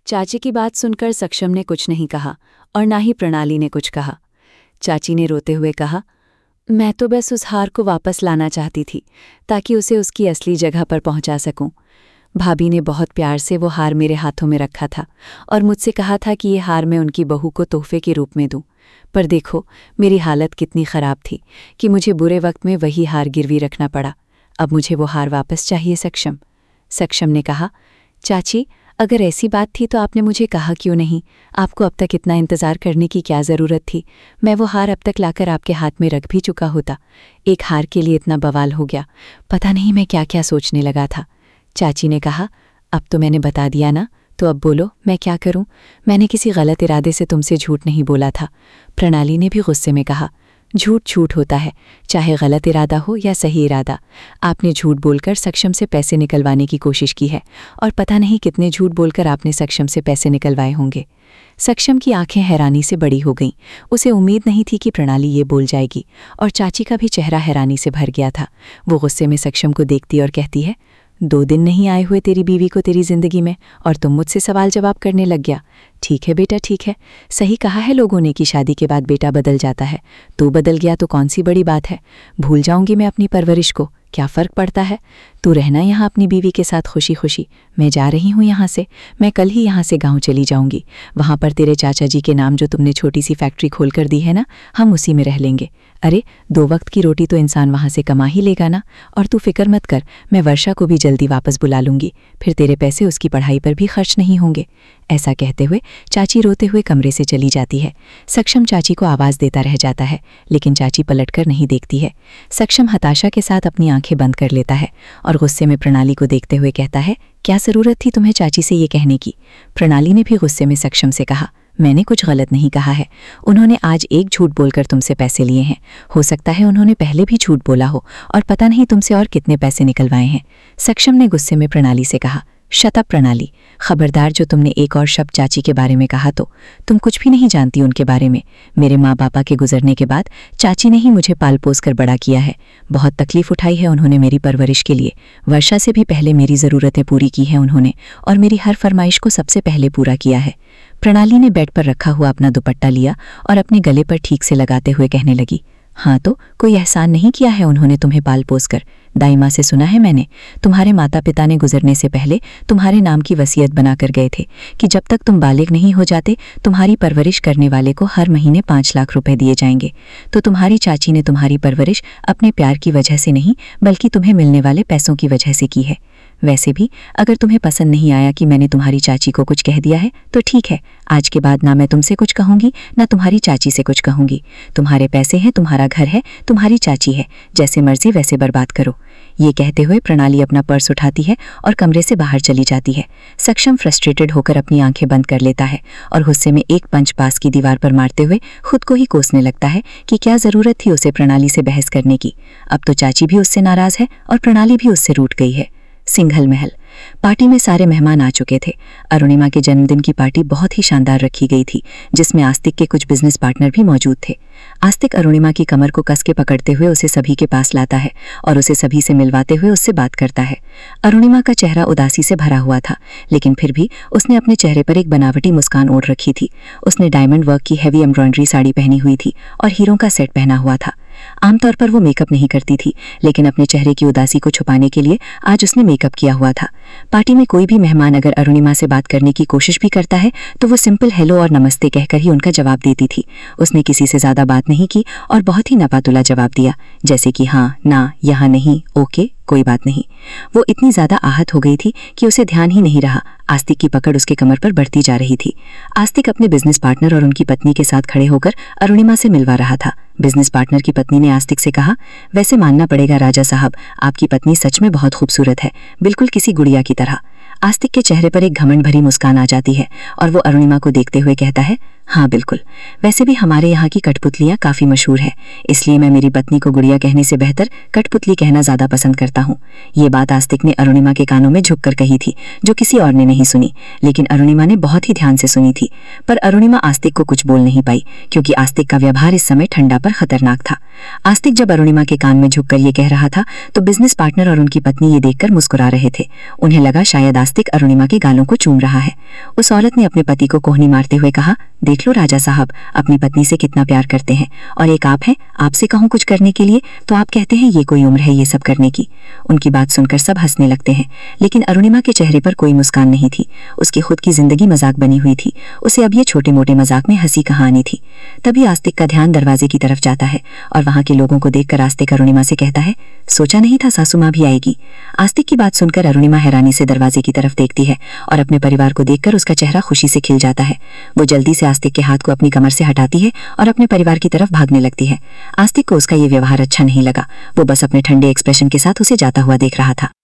चाची की बात सुनकर सक्षम ने कुछ नहीं कहा और ना ही प्रणाली ने कुछ कहा। चाची ने रोते हुए कहा, मैं तो बस उस हार को वापस लाना चाहती थी ताकि उसे उसकी असली जगह पर पहुंचा सकूं। भाभी ने बहुत प्यार से वो हार मेरे हाथों में रखा था और मुझसे कहा था कि ये हार मैं उनकी बहू को तोहफे के रूप में दूं। पर देखो मेरी हालत कितनी ख़राब थी कि मुझे बुरे वक्त में वही हार गिरवी रखना पड़ा। अब मुझे वो हार वापस चाहिए। सक्षम ने कहा, चाची अगर ऐसी बात थी तो आपने मुझे कहा क्यों नहीं? आपको अब तक इतना इंतज़ार करने की क्या ज़रूरत थी? मैं वो हार अब तक लाकर आपके हाथ में रख भी चुका होता। एक हार के लिए इतना बवाल हो गया, पता नहीं मैं क्या क्या सोचने लगा था। चाची ने कहा, अब तो मैंने बता दिया ना, तो अब बोलो मैं क्या करूं? मैंने किसी गलत इरादे से तुमसे झूठ नहीं बोला था। प्रणाली ने भी गुस्से में कहा, झूठ झूठ होता है, चाहे गलत इरादा हो या सही इरादा। आपने झूठ बोलकर सक्षम से पैसे निकलवाने की कोशिश की है और पता नहीं कितने झूठ बोलकर आपने सक्षम से पैसे निकलवाए होंगे। सक्षम की आंखें हैरानी से बड़ी हो गईं। उसे उम्मीद नहीं थी कि प्रणाली ये बोल जाएगी और चाची का भी चेहरा हैरानी से भर गया था। वो गुस्से में सक्षम को देखती और कहती है, 2 दिन नहीं आए हुए तेरी बीवी को तेरी जिंदगी में और तुम मुझसे सवाल जवाब करने लग गया। ठीक है बेटा ठीक है, सही कहा है लोगों ने कि शादी के बाद बेटा बदल जाता है। तू बदल गया तो कौन सी बड़ी बात है? भूल जाऊंगी मैं अपनी परवरिश को, क्या फ़र्क पड़ता है? तू रहना यहाँ अपनी बीवी के साथ खुशी खुशी। मैं जा रही हूँ यहाँ से, मैं कल ही यहाँ से गाँव चली जाऊँगी। वहाँ पर तेरे चाचा जी के नाम जो तुमने छोटी सी फैक्ट्री खोल कर दी है ना, हम उसी में रह लेंगे। अरे 2 वक्त की रोटी तो इंसान वहाँ से कमा ही लेगा ना। और तू फिक्र मत कर, मैं वर्षा को भी जल्दी वापस बुला लूँगी, फिर तेरे पैसे उसकी पढ़ाई पर भी खर्च नहीं होंगे। ऐसा कहते हुए चाची रोते हुए कमरे से चली जाती है। सक्षम चाची को आवाज़ देता रह जाता है, लेकिन चाची पलटकर नहीं देखती है। सक्षम हताशा के साथ अपनी आंखें बंद कर लेता है और गुस्से में प्रणाली को देखते हुए कहता है, क्या ज़रूरत थी तुम्हें चाची से ये कहने की? प्रणाली ने भी गुस्से में सक्षम से कहा, मैंने कुछ गलत नहीं कहा है। उन्होंने आज एक झूठ बोलकर तुमसे पैसे लिए हैं। हो सकता है उन्होंने पहले भी झूठ बोला हो और पता नहीं तुमसे और कितने पैसे निकलवाए हैं। सक्षम ने गुस्से में प्रणाली से कहा, शट अप प्रणाली, खबरदार जो तुमने एक और शब्द चाची के बारे में कहा तो तुम कुछ भी नहीं जानती उनके बारे में। मेरे माँ बापा के गुजरने के बाद चाची ने ही मुझे पाल पोस कर बड़ा किया है। बहुत तकलीफ उठाई है उन्होंने मेरी परवरिश के लिए। वर्षा से भी पहले मेरी ज़रूरतें पूरी की हैं उन्होंने और मेरी हर फरमाइश को सबसे पहले पूरा किया है। प्रणाली ने बेड पर रखा हुआ अपना दुपट्टा लिया और अपने गले पर ठीक से लगाते हुए कहने लगी, हाँ तो कोई एहसान नहीं किया है उन्होंने तुम्हें पाल पोस कर। दाई माँ से सुना है मैंने, तुम्हारे माता पिता ने गुजरने से पहले तुम्हारे नाम की वसीयत बनाकर गए थे कि जब तक तुम बालिग नहीं हो जाते तुम्हारी परवरिश करने वाले को हर महीने 5 लाख रुपए दिए जाएंगे। तो तुम्हारी चाची ने तुम्हारी परवरिश अपने प्यार की वजह से नहीं बल्कि तुम्हें मिलने वाले पैसों की वजह से की है। वैसे भी अगर तुम्हें पसंद नहीं आया कि मैंने तुम्हारी चाची को कुछ कह दिया है तो ठीक है, आज के बाद ना मैं तुमसे कुछ कहूँगी ना तुम्हारी चाची से कुछ कहूँगी। तुम्हारे पैसे हैं, तुम्हारा घर है, तुम्हारी चाची है, जैसे मर्जी वैसे बर्बाद करो। ये कहते हुए प्रणाली अपना पर्स उठाती है और कमरे से बाहर चली जाती है। सक्षम फ्रस्ट्रेटेड होकर अपनी आंखें बंद कर लेता है और गुस्से में एक पंच पास की दीवार पर मारते हुए खुद को ही कोसने लगता है कि क्या ज़रूरत थी उसे प्रणाली से बहस करने की। अब तो चाची भी उससे नाराज़ है और प्रणाली भी उससे रूठ गई है। सिंघल महल पार्टी में सारे मेहमान आ चुके थे। अरुणिमा के जन्मदिन की पार्टी बहुत ही शानदार रखी गई थी, जिसमें आस्तिक के कुछ बिजनेस पार्टनर भी मौजूद थे। आस्तिक अरुणिमा की कमर को कस के पकड़ते हुए उसे सभी के पास लाता है और उसे सभी से मिलवाते हुए उससे बात करता है। अरुणिमा का चेहरा उदासी से भरा हुआ था, लेकिन फिर भी उसने अपने चेहरे पर एक बनावटी मुस्कान ओढ़ रखी थी। उसने डायमंड वर्क की हैवी एम्ब्रॉयडरी साड़ी पहनी हुई थी और हीरों का सेट पहना हुआ था। आमतौर पर वो मेकअप नहीं करती थी, लेकिन अपने चेहरे की उदासी को छुपाने के लिए आज उसने मेकअप किया हुआ था। पार्टी में कोई भी मेहमान अगर अरुणिमा से बात करने की कोशिश भी करता है तो वो सिंपल हेलो और नमस्ते कहकर ही उनका जवाब देती थी। उसने किसी से ज़्यादा बात नहीं की और बहुत ही नपातुला जवाब दिया, जैसे कि हाँ, ना, यहाँ नहीं, ओके, कोई बात नहीं। वो इतनी ज़्यादा आहत हो गई थी कि उसे ध्यान ही नहीं रहा। आस्तिक की पकड़ उसके कमर पर बढ़ती जा रही थी। आस्तिक अपने बिजनेस पार्टनर और उनकी पत्नी के साथ खड़े होकर अरुणिमा से मिलवा रहा था। बिजनेस पार्टनर की पत्नी ने आस्तिक से कहा, वैसे मानना पड़ेगा राजा साहब, आपकी पत्नी सच में बहुत खूबसूरत है, बिल्कुल किसी गुड़िया की तरह। आस्तिक के चेहरे पर एक घमंड भरी मुस्कान आ जाती है और वो अरुणिमा को देखते हुए कहता है, हाँ बिल्कुल, वैसे भी हमारे यहाँ की कठपुतलियाँ काफी मशहूर है, इसलिए मैं मेरी पत्नी को गुड़िया कहने से बेहतर कठपुतली कहना ज्यादा पसंद करता हूँ। ये बात आस्तिक ने अरुणिमा के कानों में झुककर कही थी, जो किसी और ने नहीं सुनी, लेकिन अरुणिमा ने बहुत ही ध्यान से सुनी थी। पर अरुणिमा आस्तिक को कुछ बोल नहीं पाई, क्योंकि आस्तिक का व्यवहार इस समय ठंडा पर खतरनाक था। आस्तिक जब अरुणिमा के कान में झुककर ये कह रहा था तो बिजनेस पार्टनर और उनकी पत्नी ये देखकर मुस्कुरा रहे थे। उन्हें लगा शायद आस्तिक अरुणिमा के गालों को चूम रहा है। उस औरत ने अपने पति को कोहनी मारते हुए कहा, देख लो राजा साहब अपनी पत्नी से कितना प्यार करते हैं, और एक आप हैं, आपसे कहूँ कुछ करने के लिए तो आप कहते हैं ये कोई उम्र है ये सब करने की। उनकी बात सुनकर सब हंसने लगते हैं, लेकिन अरुणिमा के चेहरे पर कोई मुस्कान नहीं थी। उसकी खुद की जिंदगी मजाक बनी हुई थी, उसे अब ये छोटे मोटे मजाक में हंसी कहाँ आनी थी। तभी आस्तिक का ध्यान दरवाजे की तरफ जाता है और वहां के लोगों को देखकर आस्तिक अरुणिमा से कहता है, सोचा नहीं था सासू माँ भी आएगी। आस्तिक की बात सुनकर अरुणिमा हैरानी से दरवाजे की तरफ देखती है और अपने परिवार को देखकर उसका चेहरा खुशी से खिल जाता है। वो जल्दी से आस्तिक के हाथ को अपनी कमर से हटाती है और अपने परिवार की तरफ भागने लगती है। आस्तिक को उसका ये व्यवहार अच्छा नहीं लगा, वो बस अपने ठंडे एक्सप्रेशन के साथ उसे जाता हुआ देख रहा था।